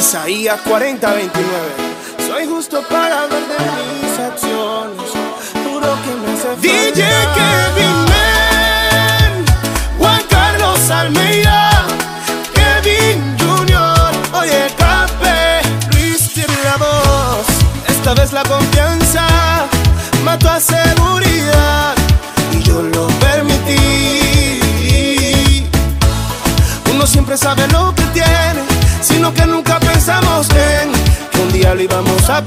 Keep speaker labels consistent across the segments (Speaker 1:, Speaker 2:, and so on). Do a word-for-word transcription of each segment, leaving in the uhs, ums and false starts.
Speaker 1: Isaías cuarenta veintinueve. Soy justo para ver de mis acciones, juro que me hace falta. D J Kevin Man, Juan Carlos Almeida, Kevin junior, oye Cape, Luis tiene la voz. Esta vez la confianza mató a seguridad y yo lo permití. Uno siempre sabe lo que tiene, sino que nunca pensamos en que un día lo íbamos a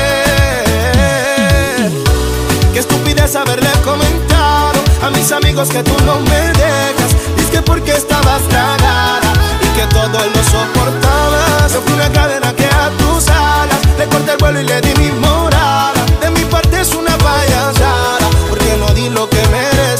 Speaker 1: perder. Qué estupidez haberle comentado a mis amigos que tú no me dejas. Dices que porque estabas tragada y que todo él lo soportabas. Yo fui una cadena que a tus alas le corté el vuelo y le di mi morada. De mi parte es una payasada, porque no di lo que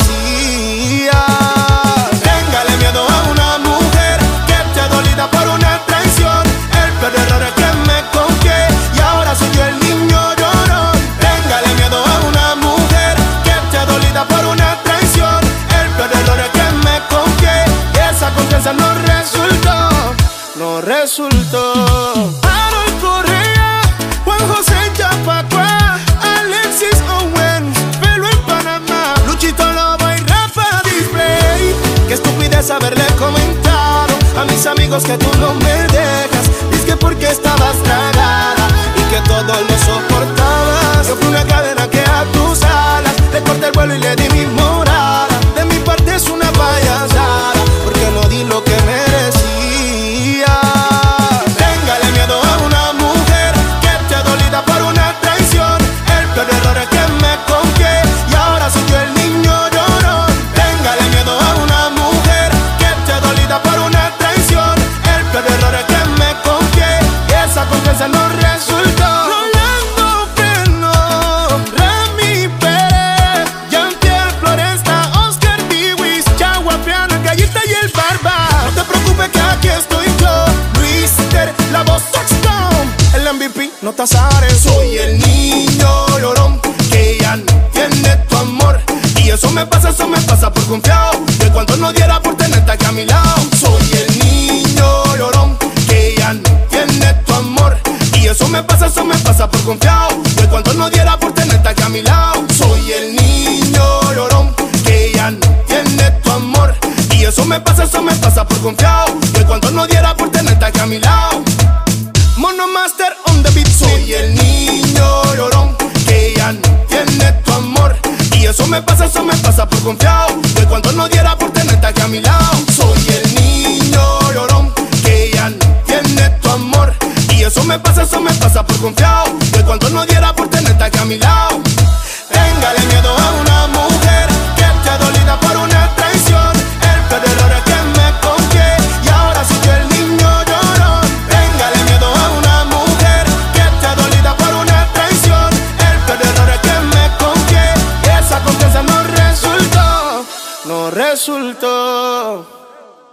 Speaker 1: merecía. Téngale miedo a una mujer que esté dolida por una traición. El peor error es que me confié y ahora soy yo el niño llorón. Téngale miedo a una mujer que esté dolida por una traición. El peor error es que me confié y esa confianza no resultó, no resultó. Harold Correa, Juan José Yapacua, Alexis Owens, Pelo en Panamá, Luchito Lobo y Rafa Display. Qué estupidez haberle comentado a mis amigos que tú no me dejas. Dices que porque estabas tragada y que todo lo soportabas. Yo fui una cadena que a tus alas le corté el vuelo y le di mi morada. De mi parte es una payasada, porque no di lo que merecía. Téngale miedo a una mujer que esté dolida por una traición. El peor error es que me confié y ahora soy yo el niño llorón. Téngale miedo a una mujer que esté dolida por una traición. El peor error es que me confié y esa confianza no resultó. Rolando Freno, Rami Pérez, Jean-Pierre Floresta, Oscar Biwis, Chaguapiana, Gallita y el Barba. No te preocupes que aquí estoy yo, Luis Ter, la voz touchdown, el M V P, no te azares. Soy el niño llorón que ya no tiene tu amor. Y eso me pasa, eso me pasa por confiado, de cuánto no diera por tenerte aquí a mi lado. Soy el niño llorón que ya no tiene tu amor. Y eso me pasa, eso me pasa por confiado, de cuánto no diera por tenerte aquí a mi lado. Soy el niño llorón que ya no tiene tu amor. Y eso me pasa, eso me pasa por confiado, de cuánto no diera por tenerte aquí a mi lado. Monomaster on the beat. Soy el niño llorón que ya no tiene tu amor. Y eso me pasa, eso me pasa por confiado, de cuánto no diera por tenerte aquí a mi lado. Soy el niño llorón que ya no tiene tu amor. Y eso me pasa, eso me pasa por confiado, de cuánto no diera por tenerte aquí a mi lado. Téngale miedo a una mujer que esté dolida por una traición. El peor error es que me confié y ahora soy yo el niño llorón. Téngale miedo a una mujer que esté dolida por una traición. El peor error es que me confié y esa confianza no resultó, no resultó.